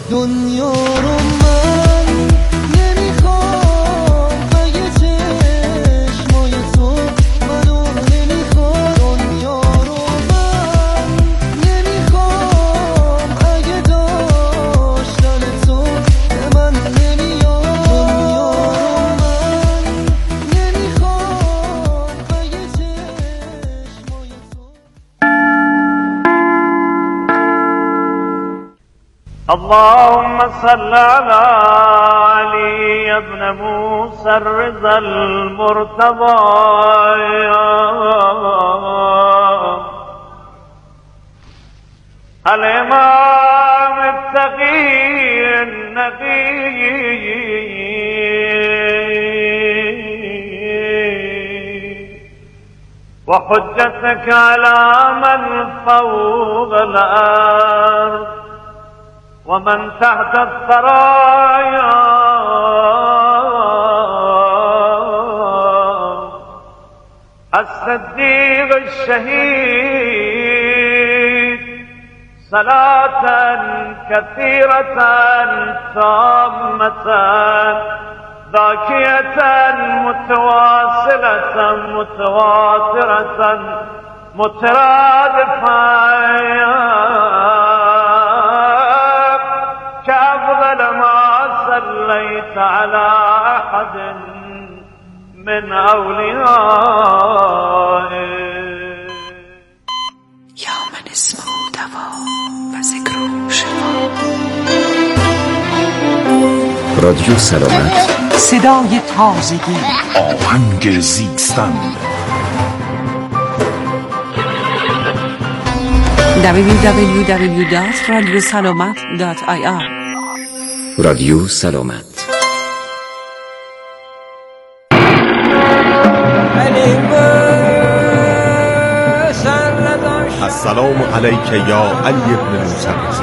دنیا رو من نمیخوام، اگه چشمای تو منو نمیخواد. دنیا رو من نمیخوام، اگه داشتن تو به من نمیاد. دنیا رو من نمیخوام، اگه چشمای تو. اللهم صل على علي بن موسى الرضا المرتضى الإمام التقي النقي وحجتك على من فوق الأرض ومن تحت الثرايا الصديق الشهيد صلاة كثيرة تامة ذاكية متواصلة متواترة مترادفة كأفضل ما صليت على أحد من أوليائك یا من اسمه دوا و ذکر شفا. رادیو سلامت، صدای تازگی، آهنگ زیستن. www.radiosalamat.ir رادیو سلامت. السلام علیک یا علی ابن موسی الرضا.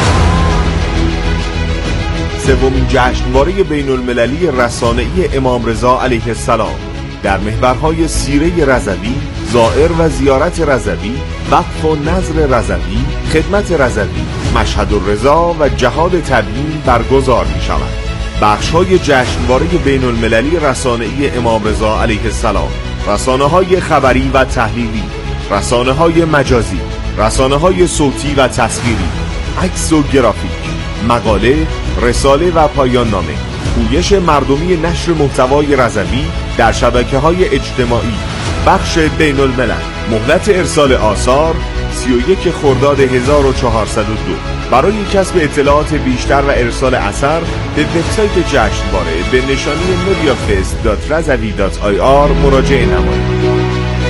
سومین جشنواره بین المللی رسانه‌ای امام رضا علیه السلام در محورهای سیره رضوی، زائر و زیارت رضوی، وقف و نظر رضوی، خدمت رضوی، مشهد الرضا و جهاد تبیین برگزار می شود. بخش‌های جشنواره بین المللی رسانه‌ای امام رضا علیه السلام: رسانه‌های خبری و تحلیلی، رسانه‌های مجازی، رسانه‌های صوتی و تصویری، عکس و گرافیک، مقاله، رساله و پایان نامه، پویش مردمی نشر محتوای رضوی در شبکه‌های اجتماعی، بخش بین الملل. مهلت ارسال آثار 31 خرداد 1402. برای کسب اطلاعات بیشتر و ارسال اثر به وبسایت جشنواره به نشانی mediafest.razavi.ir مراجعه نمایید.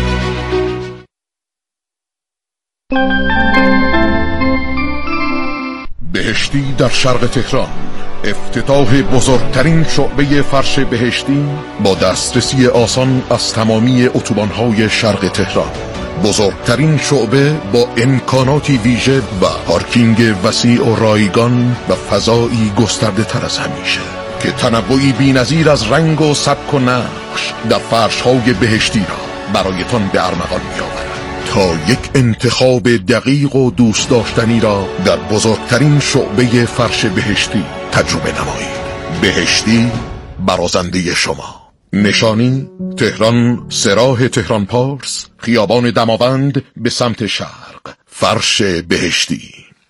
بهشتی در شرق تهران، افتتاح بزرگترین شعبه فرش بهشتی با دسترسی آسان از تمامی اتوبان‌های شرق تهران. بزرگترین شعبه با امکاناتی ویژه و پارکینگ وسیع و رایگان و فضایی گسترده تر از همیشه که تنوعی بی‌نظیر از رنگ و سبک و نقش در فرش‌های بهشتی را برایتان به ارمغان می‌آورد تا یک انتخاب دقیق و دوست داشتنی را در بزرگترین شعبه فرش بهشتی تجربه نمایید. بهشتی برازنده شما. نشانی: تهران، سراح تهران پارس، خیابان دماوند به سمت شرق. فرش بهشتی.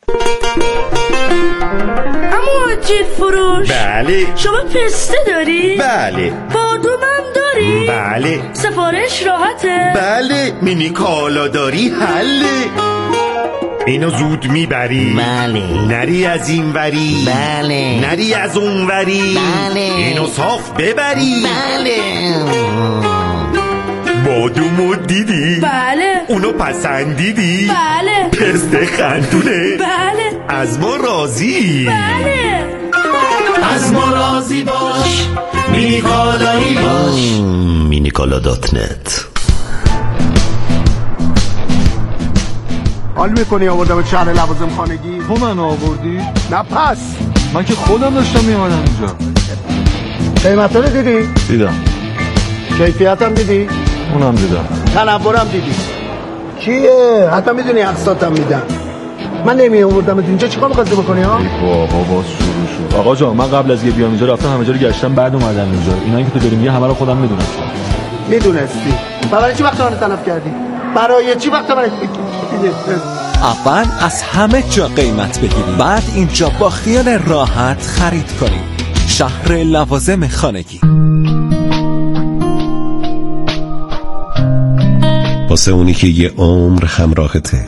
اما آجیل فروش، بله. شما پسته داری؟ بله. بادومم داری؟ بله. سفارش راحته؟ بله. مینی کالا داری؟ حله. اینو زود میبری؟ بله. نری از این وری؟ بله. نری از اون وری؟ بله. اینو صاف ببری؟ بله. بادومو دیدی؟ بله. اونو پسندیدی؟ بله. پسته خندونه؟ بله. از ما راضی؟ بله. از ما راضی باش، مینی کالایی باش. minikala.net. حال میکنی آوردم شهر لوازم خانگی؟ تو من آوردی؟ نه پس من که خودم داشتم میامدم اینجا. قیمت رو دیدی؟ دیدم. کیفیت هم دیدی؟ اونم دیدم. تنورم دیدی؟ کیه؟ حتی میدونی اقساط هم میدن. من نمی آوردمت اینجا چیکار می‌خواستی بکنی ها؟ بابا شروع شد. آقا جان من قبل از بیام اینجا رفتم همه جا رو گشتم بعد اومدم اینجا. اینایی که تو داری میگی همه رو خودم میدونم. میدونستی. برای چی وقت من تلف کردی؟ برای چی وقت من اول از همه جا قیمت بگیرید، بعد اینجا با خیال راحت خرید کنید. شهر لوازم خانگی. واسه اونی که یه عمر همراهته،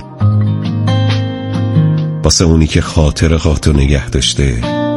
واسه اونی که خاطراتو نگه داشته،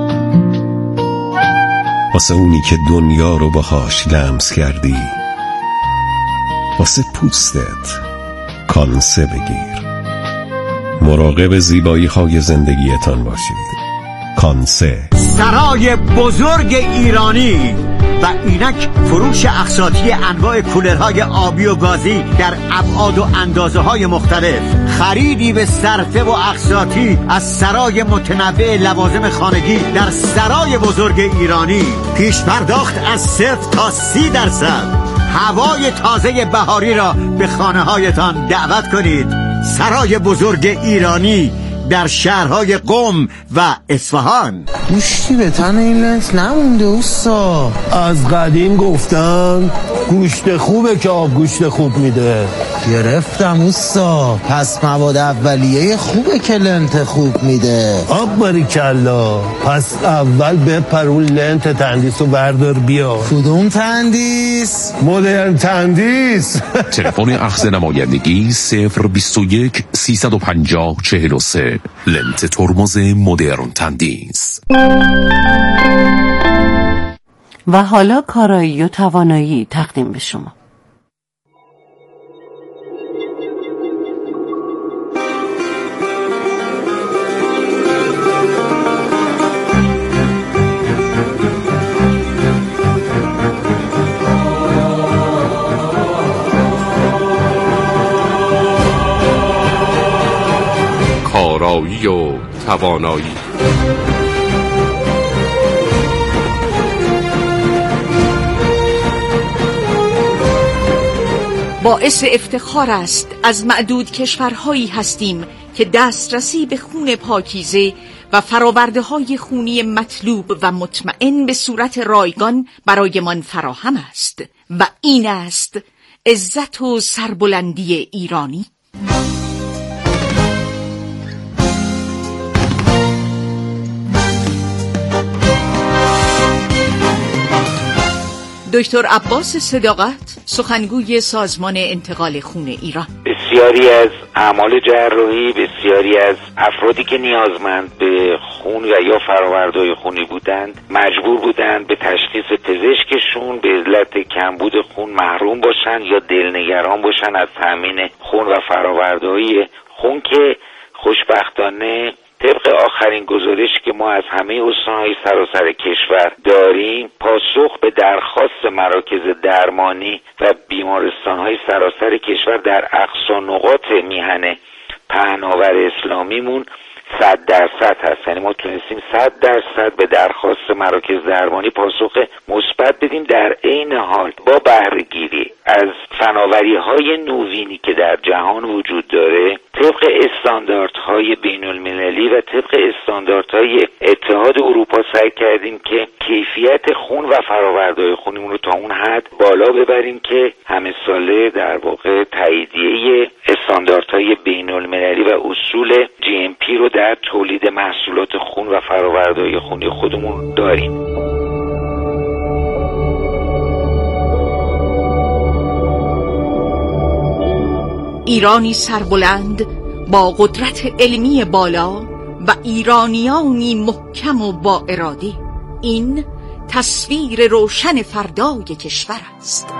واسه اونی که دنیا رو باهاش لمس کردی، واسه پوستت کانسه بگیر. مراقب زیبایی های زندگیتان باشید. کانسه، سرای بزرگ ایرانی و اینک فروش اقساطی انواع کولرهای آبی و گازی در ابعاد و اندازه های مختلف، خریدی به صرفه و اقساطی از سرای متنوع لوازم خانگی در سرای بزرگ ایرانی. پیش پرداخت از 0 تا 30%. هوای تازه بهاری را به خانه هایتان دعوت کنید. سرای بزرگ ایرانی در شهرهای قم و اصفهان. گوشتی به تن این لنت نمونده اوستا. از قدیم گفتن گوشت خوبه که آب گوشت خوب میده. گرفتم اوستا. پس مواد اولیه خوبه که لنت خوب میده. آب باریکلا. پس اول بپر اون لنت تندیس رو بردار بیا. کدوم تندیس؟ مدرن تندیس. تلفن اخذ نمایندگی 021 350 43. لنت ترمز مدرن تندیس. و حالا کارایی و توانایی تقدیم به شما. کارایی و توانایی. باعث افتخار است از معدود کشورهایی هستیم که دسترسی به خون پاکیزه و فرآورده‌های خونی مطلوب و مطمئن به صورت رایگان برایمان فراهم است و این است عزت و سربلندی ایرانی. دکتر عباس صداقت، سخنگوی سازمان انتقال خون ایران. بسیاری از اعمال جراحی، بسیاری از افرادی که نیازمند به خون و یا فرآورده‌های خونی بودند مجبور بودند به تشخیص پزشکشون به علت کمبود خون محروم باشن یا دلنگران باشن از تامین خون و فرآورده‌های خون که خوشبختانه طبق آخرین گزارشی که ما از همه استان‌های سراسر کشور داریم، پاسخ به درخواست مراکز درمانی و بیمارستان‌های سراسر کشور در اقصا نقاط میهن پهناور اسلامیمون 100% هست. یعنی ما تونستیم 100% به درخواست مراکز درمانی پاسخ مثبت بدیم، در عین حال با بهره‌گیری از فناوری‌های نوینی که در جهان وجود داره، طبق استانداردهای بین‌المللی و طبق استانداردهای اتحاد اروپا سعی کردیم که کیفیت خون و فرآورده‌های خونیمون رو تا اون حد بالا ببریم که همه ساله در واقع تاییدیه استانداردهای بین‌المللی و اصول GMP رو در تولید محصولات خون و فرآورده‌های خونی خودمون داریم. ایرانی سربلند با قدرت علمی بالا و ایرانیانی محکم و با اراده، این تصویر روشن فردای کشور است.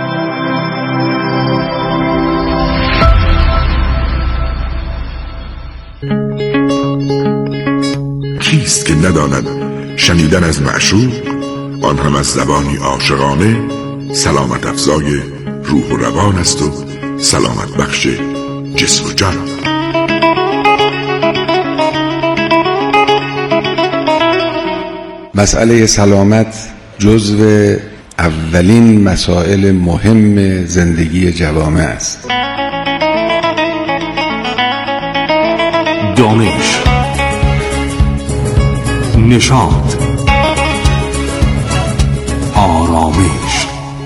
کیست که نداند شنیدن از معشوق، آن هم از زبانی عاشقانه، سلامت افزای روح و روان است و سلامت بخش جسم و جان. مسئله سلامت جزو اولین مسائل مهم زندگی جوامع است. دانش، نشاط، آرامش.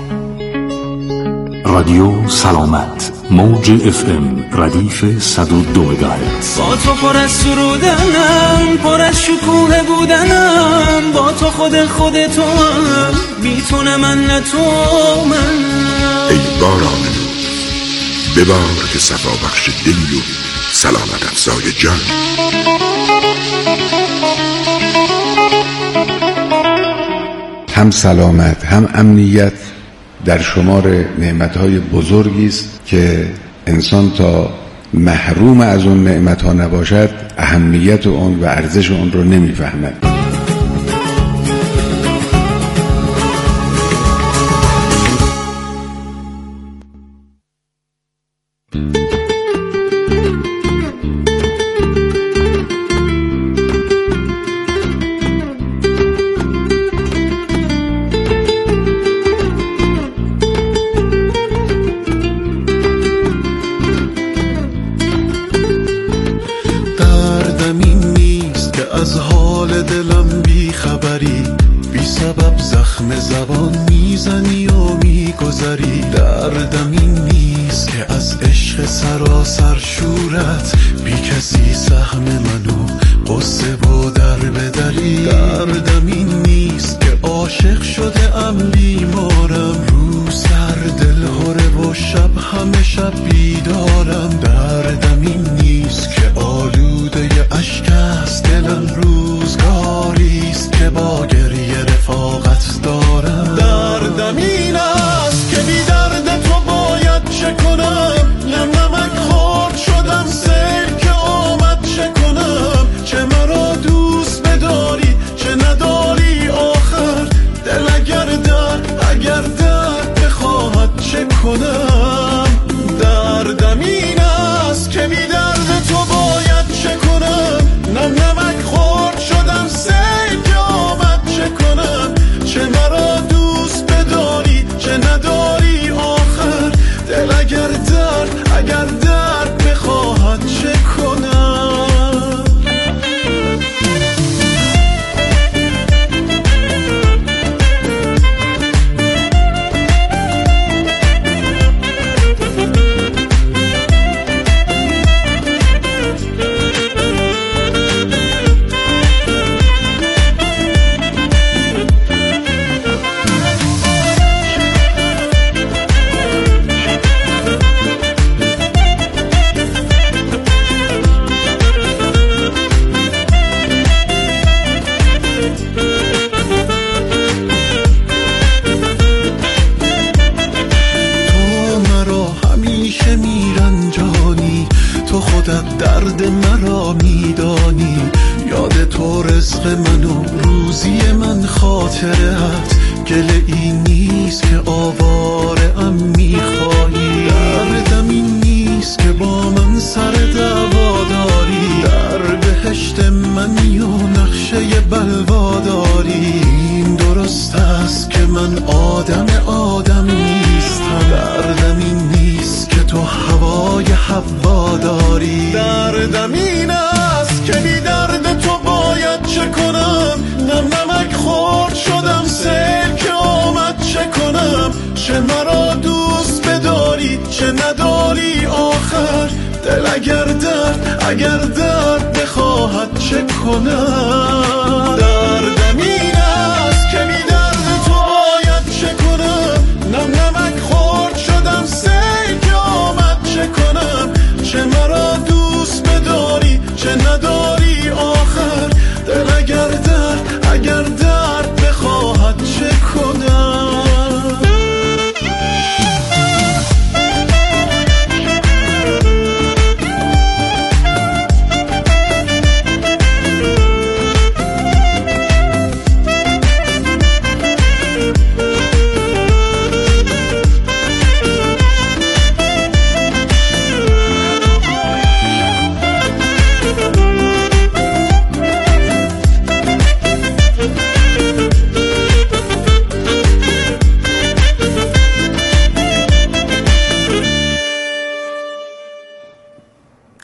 رادیو سلامت، موج FM ردیف 102 مگاهرتز. با تو پر از سرودنم، پر از شکوه بودنم، با تو خودتو هم، بی تو نه من نه تو من. ای باران ببار که صفا بخش دلی و سلامت افزای جان. هم سلامت هم امنیت در شمار نعمتهای بزرگی است که انسان تا محروم از اون نعمتها نباشد اهمیت اون و ارزش اون رو نمیفهمد.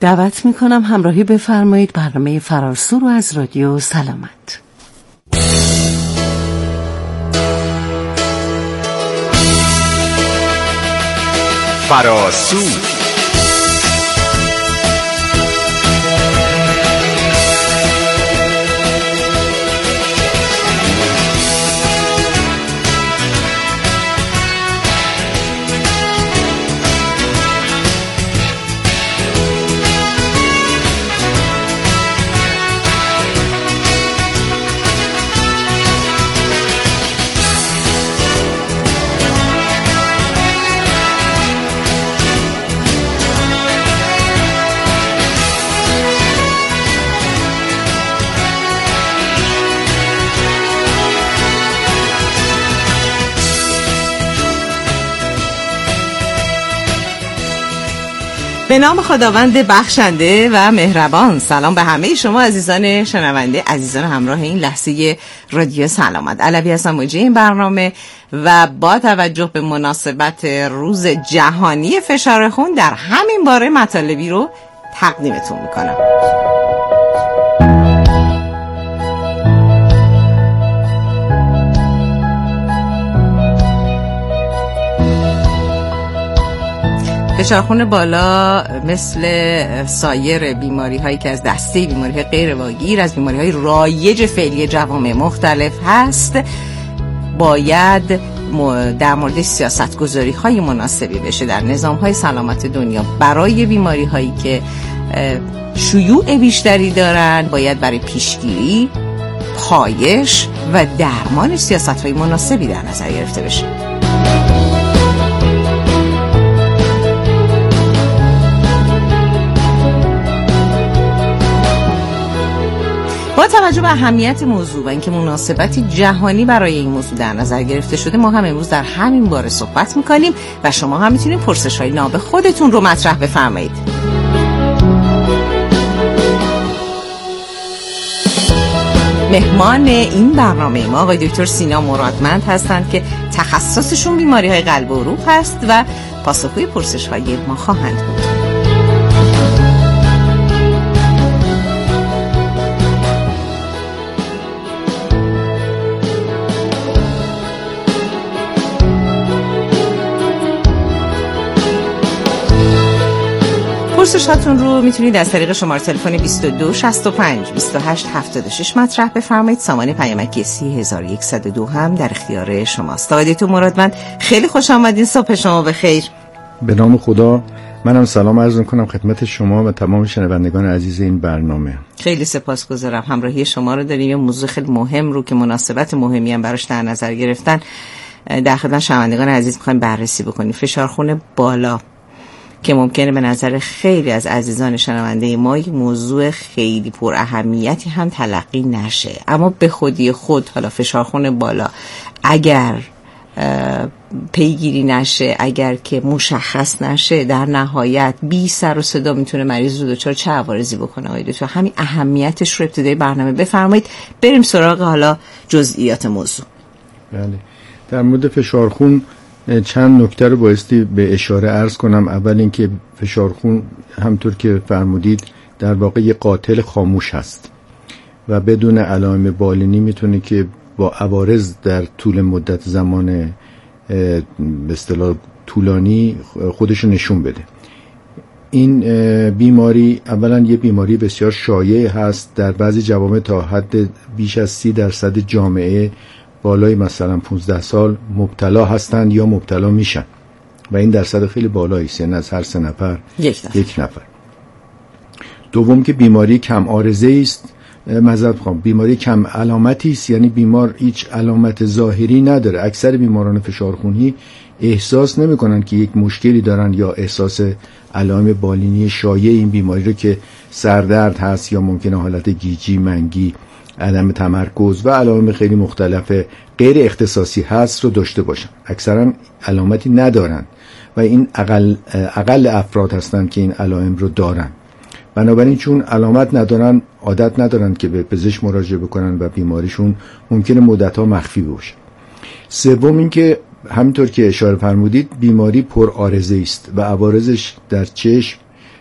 دعوت میکنم همراهی بفرمایید برنامه فراسو رو از رادیو سلامت. فراسو به نام خداوند بخشنده و مهربان. سلام به همه شما عزیزان شنونده، عزیزان همراه این لحظه رادیو سلامت. علوی هستم موجی این برنامه و با توجه به مناسبت روز جهانی فشار خون در همین باره مطالبی رو تقدیمتون میکنم. فشار خون بالا مثل سایر بیماری هایی که از دسته بیماری های غیر واگیر، از بیماری های رایج فعلی جوامع مختلف هست، باید در مورد سیاست گذاری های مناسبی بشه در نظام های سلامت دنیا. برای بیماری هایی که شیوع بیشتری دارن باید برای پیشگیری، پایش و درمان سیاست های مناسبی در نظر گرفته بشه. با توجه به اهمیت موضوع و اینکه مناسبت جهانی برای این موضوع در نظر گرفته شده، ما هم امروز در همین باره صحبت می‌کنیم و شما هم می‌تونید پرسش‌های ناب خودتون رو مطرح بفرمایید. مهمان این برنامه ما آقای دکتر سینا مرادمند هستند که تخصصشون بیماری‌های قلب و عروق هست و پاسخگوی پرسش‌های ما خواهند بود. پرسشاتون رو میتونید از طریق شماره تلفن 22 65 28 76 مطرح بفرمایید. سامان پیامکی 3102 هم در اختیار شماست. آقای دکتر مرادمند خیلی خوش آمدین. صبح شما بخیر. به نام خدا. منم سلام عرض می‌کنم خدمت شما و تمام شنوندگان عزیز این برنامه. خیلی سپاسگزارم. همراهی شما رو داریم. یه موضوع خیلی مهم رو که مناسبت مهمی هم براش در نظر گرفتن در خدمت شنوندگان عزیز می‌خوایم بررسی بکنیم. فشار خون بالا که ممکنه به نظر خیلی از عزیزان شنونده ما یک موضوع خیلی پر اهمیتی هم تلقی نشه، اما به خودی خود حالا فشار خون بالا اگر پیگیری نشه، اگر که مشخص نشه، در نهایت بی سر و صدا میتونه مریض رو دچار چه عوارضی بکنه. آقای دکتر همین اهمیتش رو ابتدای برنامه بفرمایید، بریم سراغ حالا جزئیات موضوع. بله، در مورد فشار خون چند نکته رو بایستی به اشاره عرض کنم. اول اینکه فشار خون همطور که فرمودید در واقع یه قاتل خاموش هست و بدون علائم بالینی میتونه که با عوارض در طول مدت زمان به اصطلاح طولانی خودشو نشون بده. این بیماری اولا یه بیماری بسیار شایع هست در بعضی جوامع، تا حد بیش از 30% جامعه بالای مثلا 15 سال مبتلا هستند یا مبتلا میشن و این درصد خیلی بالایی است، یعنی از هر 3 نفر یک نفر. دوم که بیماری کم عارضه است، بیماری کم علامتی است، یعنی بیمار هیچ علامت ظاهری نداره. اکثر بیماران فشار خونی احساس نمی‌کنن که یک مشکلی دارن یا احساس علائم بالینی شایع این بیماری رو که سردرد هست یا ممکنه حالت گیجی، منگی، عدم تمرکز و علائم خیلی مختلف غیر اختصاصی هست رو داشته باشن. اکثرا علامتی ندارن و این اقل افراد هستن که این علائم رو دارن. بنابراین چون علامت ندارن، عادت ندارن که به پزشک مراجعه بکنن و بیماریشون ممکنه مدت‌ها مخفی باشه. سوم این که همینطور که اشاره فرمودید بیماری پر عارضه است و عوارضش در چشم،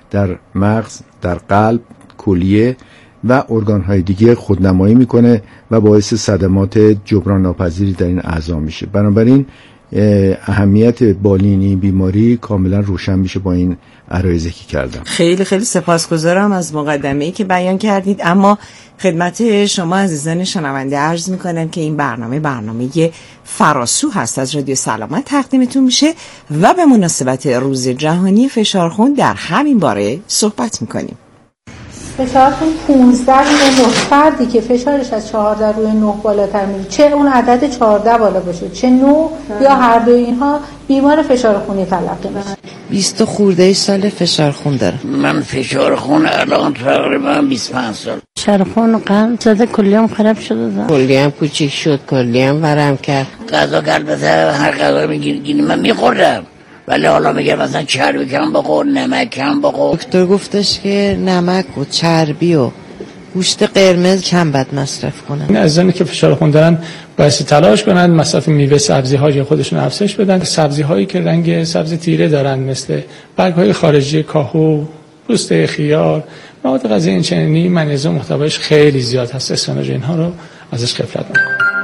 در مغز، در قلب، کلیه و ارگان‌های دیگه خودنمایی میکنه و باعث صدمات جبران ناپذیری در این اعضا میشه. بنابراین اهمیت بالینی بیماری کاملا روشن میشه با این عرایضی که کردم. خیلی خیلی سپاسگزارم از مقدمه‌ای که بیان کردید، اما خدمت شما عزیزان شنونده عرض میکنم که این برنامه فراسو هست از رادیو سلامت تقدیمتون میشه و به مناسبت روز جهانی فشار خون در همین باره صحبت میکنیم. فشار خون 15 روی 9 فردی که فشارش از 14 روی 9 بالاتر میره، چه اون عدد 14 بالا باشه چه 9 یا هر دو اینها، بیمار فشار خونی تلقی میشه. 20 خورده سال فشار خون داره. من فشار خون الان تقریبا 25 سال. فشار خون قلب زده، کلیه‌ام خراب شده، کلیه‌ام کوچیک شد، کلیه‌ام ورم کرد. غذا البته هر غذا میگیریم من میخوردم، ولی حالا میگه مثلا چربی کم بخور، نمک کم بخور. دکتر گفتش که نمک و چربی و گوشت قرمز کم بد مصرف کنن. این عزیزانی که فشار خون دارن باید تلاش کنن مصرف میوه سبزی های خودشون افزایش بدن. سبزی هایی که رنگ سبز تیره دارن مثل برگ های خارجی کاهو، پوست خیار، مواد غذایی این چنینی منیزیم محتوایش خیلی زیاد هست، استرونژن اینها رو ازش غفلت نکنید.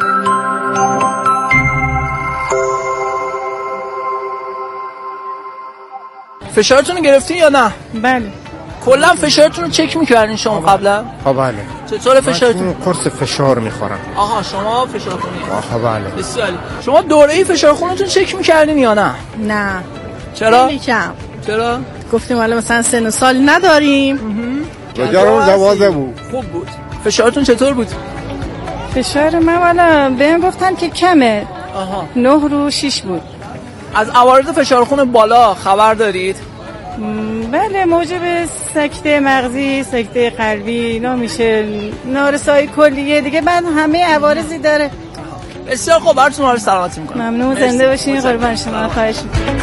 فشارتون رو گرفتین یا نه؟ بله. کلا فشارتون رو چک میکردین شما قبلا؟ بله. چطور فشارتون؟ قرص فشار میخورم. آها شما فشار خونی؟ بله. بسیار عالی. شما دوره‌ای فشار خونتون چک میکردین یا نه؟ نه. چرا؟ خیلی کم. چرا؟ گفتیم حالا مثلا سن و سال نداریم. رجارم دوازه بود. خوب بود. فشارتون چطور بود؟ فشار من والا بهم گفتن که کمه. 9 رو 6 بود. از عوارض فشار خون بالا خبر دارید؟ بله، موجب سکته مغزی، سکته قلبی اینا میشه، نارسایی کلیه دیگه، بعد همه عوارضی داره. بسیار خوب، براتون حال سلامتی میکنم. ممنون، زنده باشین، قربان شما، خواهش میکنم.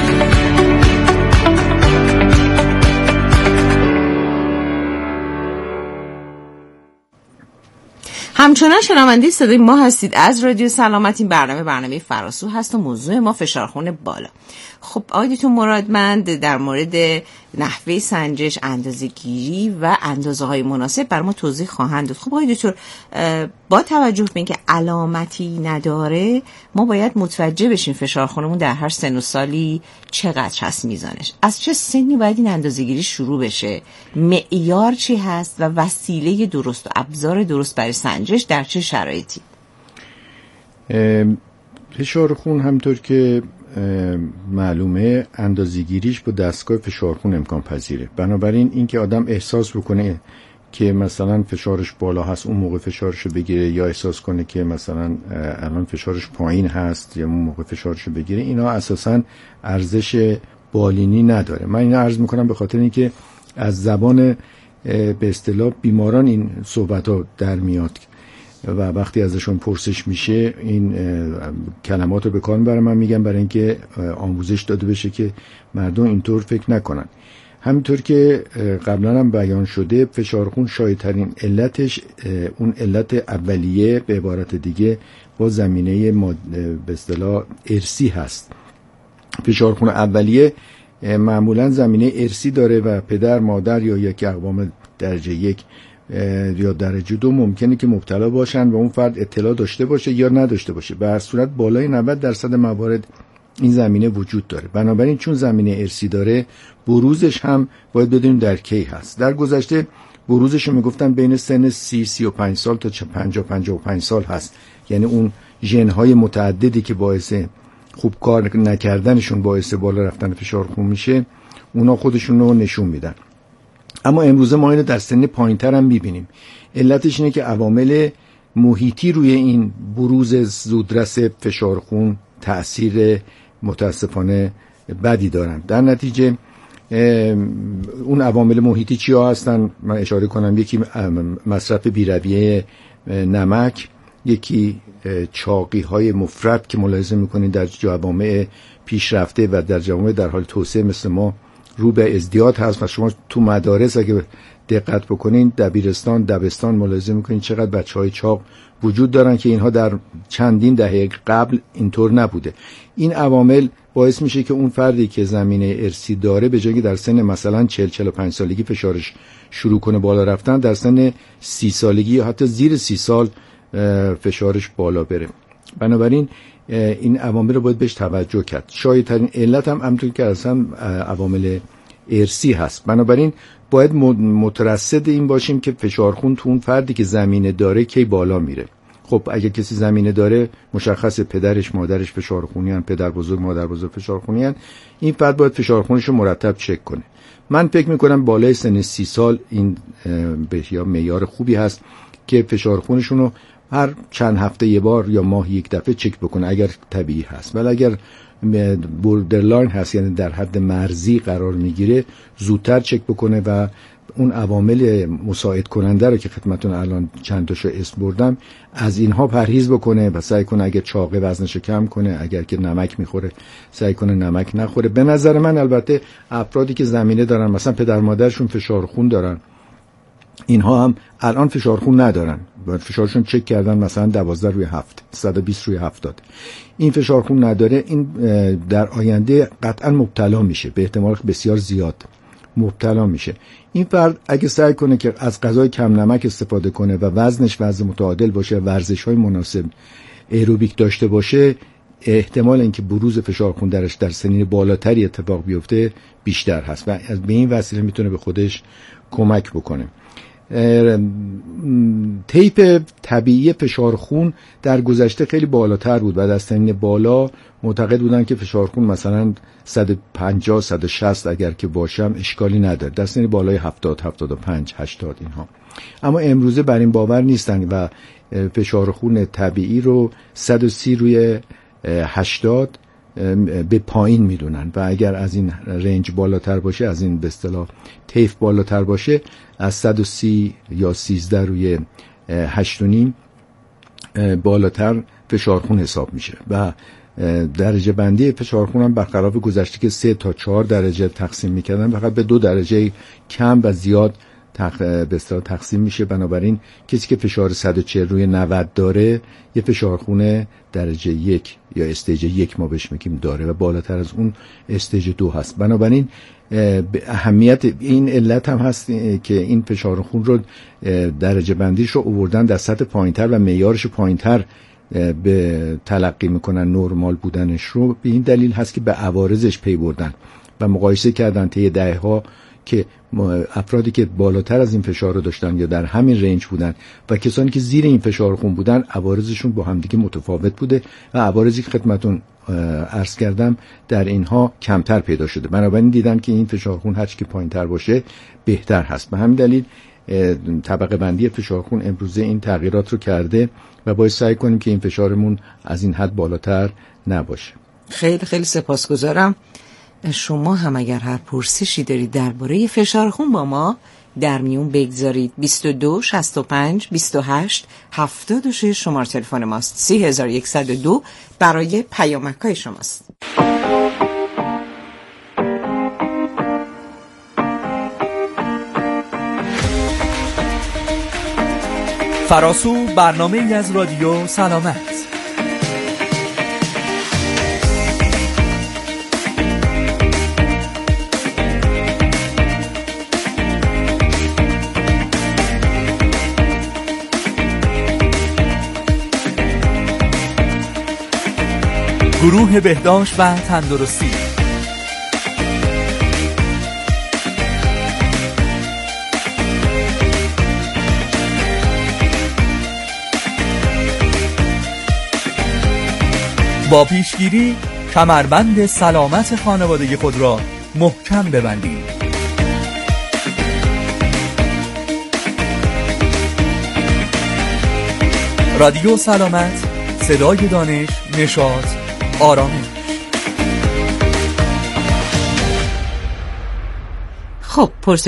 همچنان شنونده صدای ما هستید از رادیو سلامت. این برنامه فراسو هست و موضوع ما فشارخون بالا. خب آقای دکتر مرادمند در مورد نحوه سنجش، اندازه‌گیری و اندازه‌های مناسب بر ما توضیح خواهند داد. خب آقای دکتر، با توجه به اینکه علامتی نداره ما باید متوجه بشیم فشارخونمون در هر سن و سالی چقدر هست میزانش، از چه سنی باید این اندازه‌گیری شروع بشه، معیار چی هست و وسیله درست و ابزار درست برای سنجش در چه شرایطی؟ فشار خون همطور که معلومه اندازه‌گیریش با دستگاه فشارخون امکان پذیره. بنابراین اینکه آدم احساس بکنه که مثلا فشارش بالا هست اون موقع فشارشو بگیره، یا احساس کنه که مثلا الان فشارش پایین هست یا اون موقع فشارشو بگیره، اینا اساساً ارزش بالینی نداره. من اینا عرض میکنم به خاطر اینکه از زبان به اصطلاح بیماران این صحبت‌ها در میاد و وقتی ازشون پرسش میشه این کلمات رو به کار میبرم. من میگم برای اینکه آموزش داده بشه که مردم اینطور فکر نکنن. همینطور که قبلا هم بیان شده فشارخون شایع‌ترین علتش اون علت اولیه، به عبارت دیگه با زمینه به اصطلاح ارثی هست. فشارخون اولیه معمولا زمینه ارثی داره و پدر، مادر یا یک اقوام درجه 1 یا درجه 2 ممکنه که مبتلا باشن و اون فرد اطلاع داشته باشه یا نداشته باشه. به هر صورت بالای 90% موارد این زمینه وجود داره. بنابراین چون زمینه ارثی داره بروزش هم باید بدونیم در کی هست. در گذشته بروزش رو میگفتن بین سن 30-35 سال تا 50-55 سال هست، یعنی اون ژن‌های متعددی که باعث خوب کار نکردنشون باعث بالا رفتن فشار خون میشه اونا خودشون رو نشون میدن. اما امروزه ما اینو در سن پایین‌تر هم میبینیم. علتش اینه که عوامل محیطی روی این بروز زودرس فشار خون تأثیر متاسفانه بدی دارن. در نتیجه اون عوامل محیطی چیا هستن؟ من اشاره کنم یکی مصرف بی‌رویه نمک، یکی چاقی های مفرط که ملاحظه میکنید در جوامع پیشرفته و در جوامع در حال توسعه مثل ما رو به ازدیاد هست و شما تو مدارس اگه دقت بکنین دبیرستان، دبستان ملاحظه میکنین چقدر بچهای چاق وجود دارن که اینها در چندین دهه قبل اینطور نبوده. این عوامل باعث میشه که اون فردی که زمینه ارثی داره به جای در سن مثلا 40-45 سالگی فشارش شروع کنه بالا رفتن، در سن 30 سالگی یا حتی زیر 30 سال فشارش بالا بره. بنابراین این عوامل رو باید بهش توجه کرد. شایع ترین علت هم همونطور که اصلا عوامل ارثی هست. بنابراین باید مترصد این باشیم که فشار خون تو اون فردی که زمینه داره کی بالا میره. خب اگه کسی زمینه داره، مشخص پدرش مادرش فشار خونی ان، پدر بزرگ مادر بزرگ فشار خونی ان، این فرد باید فشار خونش رو مرتب چک کنه. من فکر میکنم بالای سن 30 سال این یا معیار خوبی هست که فشار خونشون رو هر چند هفته یه بار یا ماه یک دفعه چک بکنه اگر طبیعی هست. ولی اگر بوردرلاین هست، یعنی در حد مرزی قرار میگیره، زودتر چک بکنه و اون عوامل مساعد کننده رو که خدمتتون الان چند تاشو اسم بردم از اینها پرهیز بکنه و سعی کنه اگر چاقه وزنش کم کنه، اگر که نمک میخوره سعی کنه نمک نخوره. به نظر من البته افرادی که زمینه دارن، مثلا پدر مادرشون فشار خون دارن، اینها هم الان فشار خون ندارن، فشارشون چک کردن مثلا 12 روی 7 120 روی 70. این فشار خون نداره، این در آینده قطعا مبتلا میشه، به احتمال بسیار زیاد مبتلا میشه. این فرد اگه سعی کنه که از غذای کم نمک استفاده کنه و وزنش وزن متعادل باشه، ورزش‌های مناسب ایروبیک داشته باشه، احتمال اینکه بروز فشار خون درش در سنین بالاتری اتفاق بیفته بیشتر هست و به این وسیله میتونه به خودش کمک بکنه. طیف طبیعی فشار خون در گذشته خیلی بالاتر بود و در سنین بالا معتقد بودن که فشار خون مثلا 150 160 اگر که باشم اشکالی نداره، در سنین بالای 70 75 80 اینها. اما امروزه بر این باور نیستن و فشار خون طبیعی رو 130 روی 80 به پایین میدونن و اگر از این رنج بالاتر باشه، از این به اصطلاح طیف بالاتر باشه، از 130 یا 13 روی 8.5 بالاتر فشار خون حساب میشه و درجه بندی فشار خون هم برخلاف گذشته که 3 تا 4 درجه تقسیم میکردن فقط به 2 درجه کم و زیاد به اصطلاح تقسیم میشه. بنابراین کسی که فشار 140 روی 90 داره یه فشار خون درجه 1 یا استیج 1 ما بهش میگیم داره و بالاتر از اون استیج 2 هست. بنابراین اهمیت این علت هم هست که این فشار خون رو درجه بندیش رو آوردن در سطح پایینتر و معیارش پایینتر به تلقی میکنن، نرمال بودنش رو. به این دلیل هست که به عوارضش پی بردن و مقایسه کردن طی دهه‌ها که افرادی که بالاتر از این فشار رو داشتن یا در همین رنج بودن و کسانی که زیر این فشار خون بودن عوارضشون با همدیگه متفاوت بوده و عوارضی که خدمتون عرض کردم در اینها کمتر پیدا شده. بنابراین دیدن که این فشار خون هرچی که پایینتر باشه بهتر هست. به همین دلیل طبقه بندی فشار خون امروزه این تغییرات رو کرده و باید سعی کنیم که این فشارمون از این حد بالاتر نباشه. خیلی خیلی سپاسگزارم. شما هم اگر هر پرسشی دارید درباره فشار خون با ما در میون بگذارید. 22 65 28 76 شماره تلفن ماست. 3102 برای پیامک‌های شماست. فراسو برنامه از رادیو سلامت. گروه بهداشت و تندرستی. با پیشگیری کمربند سلامت خانواده خود را محکم ببندید. رادیو سلامت، صدای دانش، نشاط، آرامش. خب